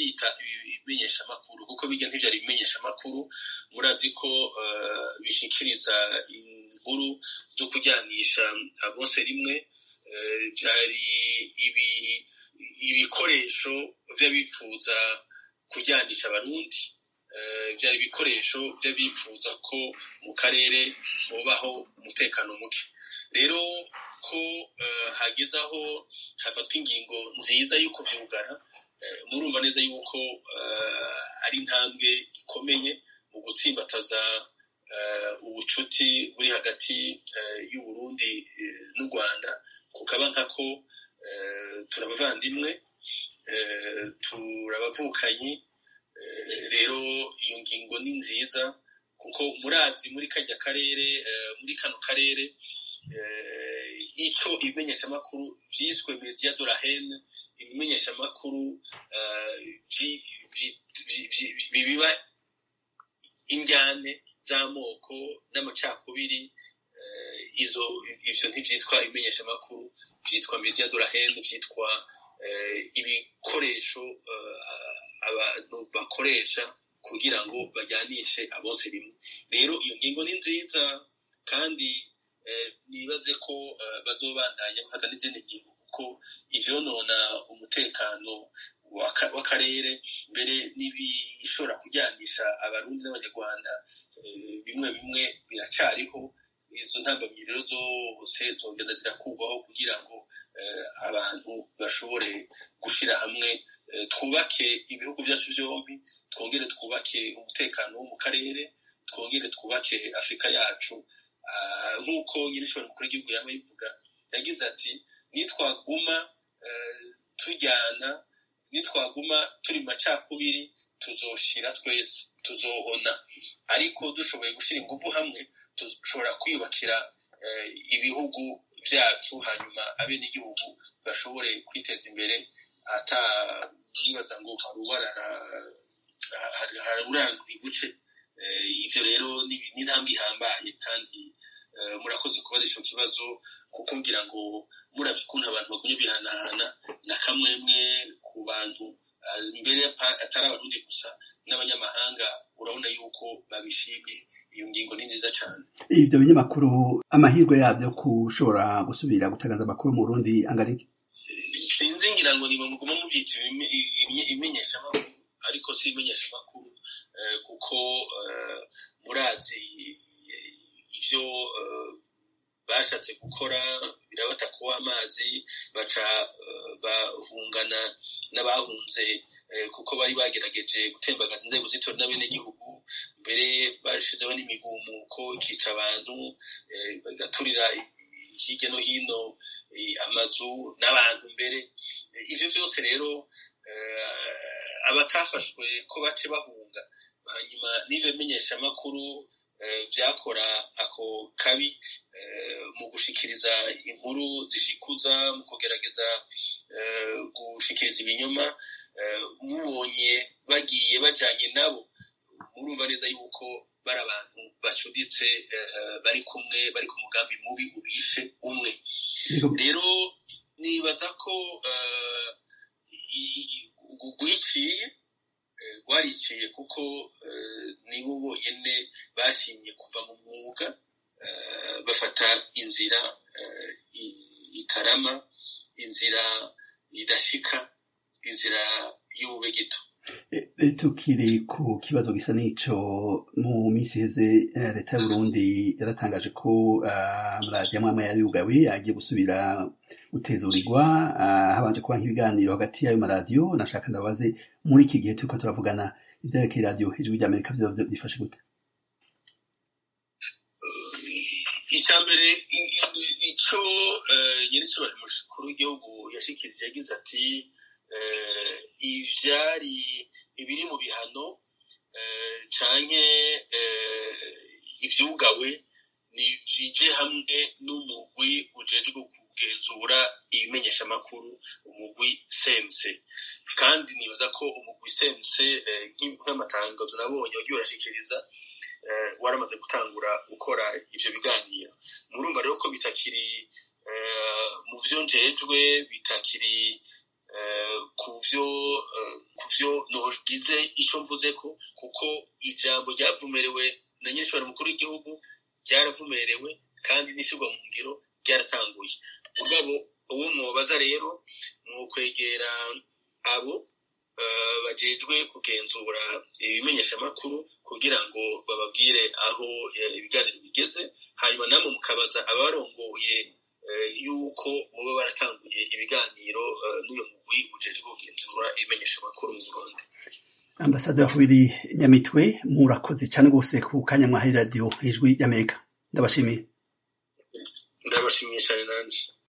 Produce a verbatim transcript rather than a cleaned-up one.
kuvyita ibimenyesha makuru kuko bijya ntivyari ibimenyesha makuru murazi ko uh, bishikiriza inkuru zo kujyanisha bose rimwe byari uh, ibi ibikoresho vy'abifuza kujyanisha abarundi byari uh, ibikoresho by'abifuza ko mu karere hobaho umutekano muke rero ko uh, hagezaho hafatwa ingingo nziza y'uko vyugara uh, murumva neza yuko uh, ari intambwe ikomeye mu gutsimbataza uh, ubucuti buri hagati uh, y'u Burundi uh, n'u Rwanda kukaba nkako uh, turabavandimwe uh, turabavukanyi uh, rero iyo ngingo ni nziza kuko murazi muri kajya karere uh, muri kano karere uh, ico ibimenyesha makuru vyiswe media de la haine ibimenyesha makuru uh, bibiba injyane z'amoko n'amacakubiri uh, izo ivyo ntivyitwa ibimenyesha makuru vyitwa media de la haine vyitwa uh, ibikoresho uh, abantu bakoresha kugira ngo bajyanishe abose rimwe rero iyo ngingo ni nziza kandi eh, nibaze ko uh, bazobandanya gufata n'izindi ngingo kuko ivyonona umutekano w'akarere mbere n'ibishobora kujyanisha abarundi n'abanyarwanda eh, bimwe bimwe biracariho izo ntambamyi rero zose zogenda zirakurwaho kugira ngo eh, abantu bashobore gushira hamwe eh, twubake ibihugu vyacu vyombi twongere twubake umutekano wo mu karere twongere twubake Afrika yacu uh, nk'uko nyirishobora mukuru w'igihugu yama yivuga yagize ati nitwaguma uh, tujyana nitwaguma turi macakubiri tuzoshira twese tuzohona ariko dushoboye gushira ingufu hamwe tushobora kwiyubakira uh, ibihugu vyacu hanyuma abe n'igihugu bashobore kwiteza imbere ata nibaza ngo harubarara haruranga iguce ivyo rero ni intambwe ihambaye kandi murakoze kubaza ico kibazo kuko ngira ngo murabikunta abantu bagumye bihanahana na kamwemwe ku bantu mbere atari abarundi gusa n'abanyamahanga urabona yuko babishimye iyo ngingo ni nziza cyane ivyo binyamakuru amahirwe yavyo kushobora gusubira gutagaza amakuru mu Burundi angariki sinzi ngira ngo ni muguma mu byitwa imenyesha makuru ariko si imenyesha makuru uh, kuko uh, murazi ivyo uh, bashatse gukora birabata kuwa amazi baca uh, bahungana n'abahunze uh, kuko bari bagerageje gutembagaza inzego z'itora n'abene gihugu mbere bashizeho n'imigumuko ikica abantu uh, bagaturira hirya no hino uh, amazu n'abantu mbere uh, ivyo vyose rero uh, abatafashwe ko bace bahunga hanyuma n'ivyo bimenyesha makuru vyakora ako kabi mu gushikiriza inkuru zishikuza mu kugerageza gushikiriza ibinyoma mubonye bagiye bajanye nabo murumva neza yuko bari abantu bacuditse bari kumwe bari ku mugambi mubi ubishe umwe rero nibaza ko guhiciye wariciye kuko nibo bonyene bashimye kuva mu mwuga bafata inzira itarama inzira idashika inzira y'ububegito tukiri ku kibazo gisa n'ico mu minsi heze leta y'u Burundi yaratangaje ko amaradiyo amwe amwe yugawe agiye gusubira gutezurirwa habanje kuba nk'ibiganiro hagati y'ayo maradiyo nashaka ndabaze muri iki gihe turiko turavugana ivyerekeye radiyo ijwi ry'Amerika vyifashe gute icya mbere ico nyiricubahiro umukuru w'igihugu yashikirije yagize ati ivyari ibiri mu bihano canke ivyugawe nije hamwe n'umugwi ujejwe kugenzura ibimenyesha makuru umugwi sense kandi nibaza ko umugwi sense nk'amatangazo nabonye wagiye urashikiriza waramaze gutangura gukora ivyo biganiro murumva rero ko bitakiri mu vyo njejwe bitakiri kuvyo kuvyo nogize ico mvuze ko kuko ijambo ryavumerewe na nyirishobora mukuru w'igihugu ryaravumerewe kandi n'ishirwa mu ngiro ryaratanguye mugabo uwo mwobaza rero mu kwegera abo uh, bajejwe kugenzura ibimenyesha makuru kugira ngo bababwire aho ibiganiro bigeze hanyuma namwe mukabaza abarongoye uh, yuko muba baratanguye ibiganiro uh, n'uyo mugwi ujejwe kugenzura ibimenyesha makuru mu Burundi. Ambassadeur Willy Nyamitwe murakoze cyane gose ku kanya mwahaye radio Ijwi y'Amerika ndabashimiye ndabashimiye cyane nanje.